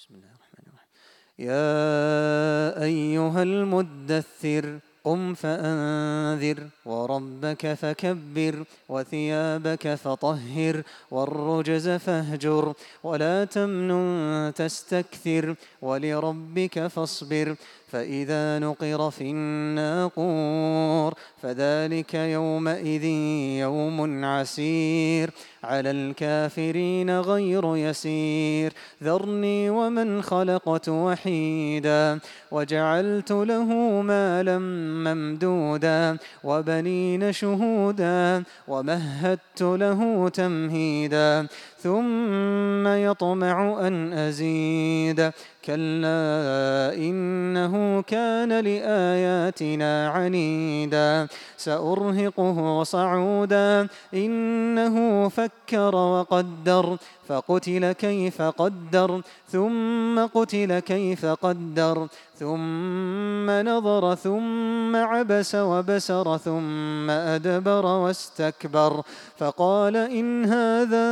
بسم الله الرحمن الرحيم. يا أيها المدثر قم فأنذر وربك فكبر وثيابك فطهر والرجز فاهجر ولا تمنن تستكثر ولربك فاصبر فإذا نقر في الناقور فذلك يومئذ يوم عسير على الكافرين غير يسير ذرني ومن خلقت وحيدا وجعلت له مالا ممدودا وبنين شهودا ومهدت له تمهيدا ثم يطمع أن أزيد كلا إنه كان لآياتنا عنيدا سأرهقه صعودا إنه فكر وقدر فقتل كيف قدر ثم قتل كيف قدر ثم نظر ثم عبس وبسر ثم أدبر واستكبر فقال إن هذا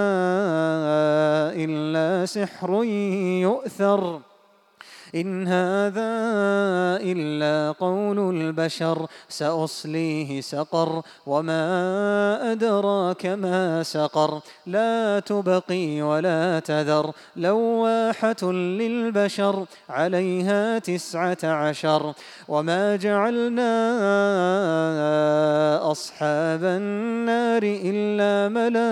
إلا سحر يؤثر إن هذا إلا قول البشر سأصليه سقر وما أدراك ما سقر لا تبقي ولا تذر لواحة للبشر عليها 19 وما جعلنا أصحاب النار إلا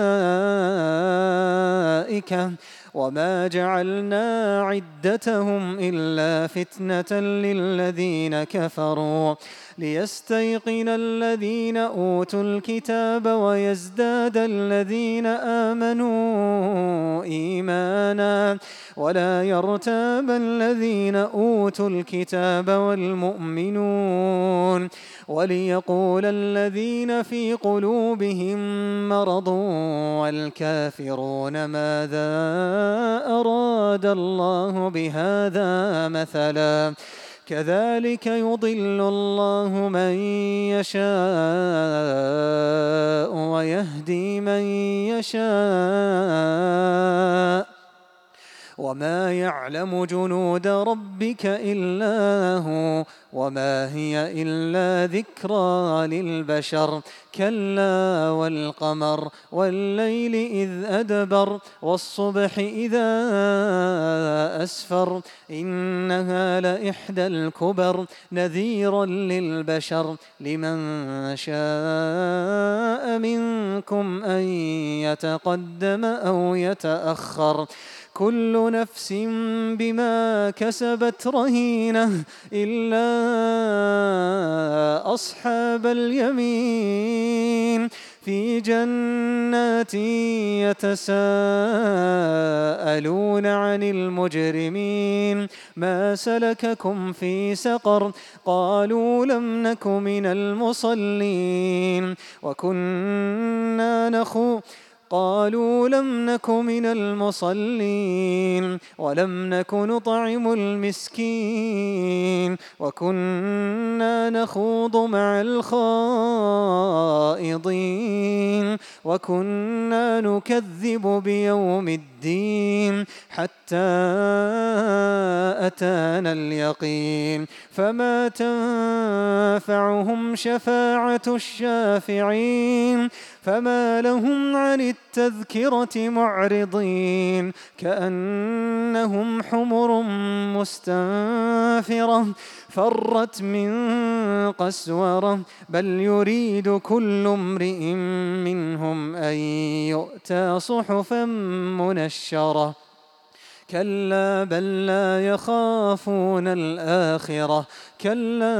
ملائكة وما جعلنا عدتهم إلا فتنة للذين كفروا ليستيقن الذين أوتوا الكتاب ويزداد الذين آمنوا إيمانا ولا يرتاب الذين أوتوا الكتاب والمؤمنون وليقول الذين في قلوبهم مرض والكافرون ماذا أراد الله بهذا مثلا كذلك يضل الله من يشاء ويهدي من يشاء وما يعلم جنود ربك إلا هو وما هي إلا ذكرى للبشر كلا والقمر والليل إذ أدبر والصبح إذا أسفر إنها لإحدى الكبر نذيرا للبشر لمن شاء منكم أن يتقدم أو يتأخر كل نفس بما كسبت رهينة إلا أصحاب اليمين في جنات يتساءلون عن المجرمين ما سلككم في سقر قالوا لم نك من المصلين قالوا لم نك من المصلين ولم نك نطعم المسكين وكنا نخوض مع الخائضين وكنا نكذب بيوم الدين حتى أتانا اليقين فما تنفعهم شفاعة الشافعين فما لهم عن التذكرة معرضين كأنهم حمر مستنفرة فرت من قسورة بل يريد كل امرئ منهم أن يؤتى صحفا منشرة كلا بل لا يخافون الآخرة كلا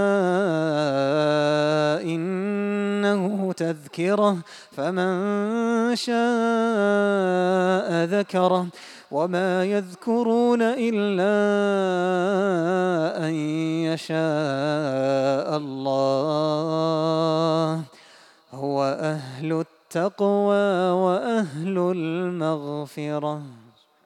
إنه تذكرة فمن شاء ذكره وما يذكرون إلا أن يشاء الله هو أهل التقوى وأهل المغفرة.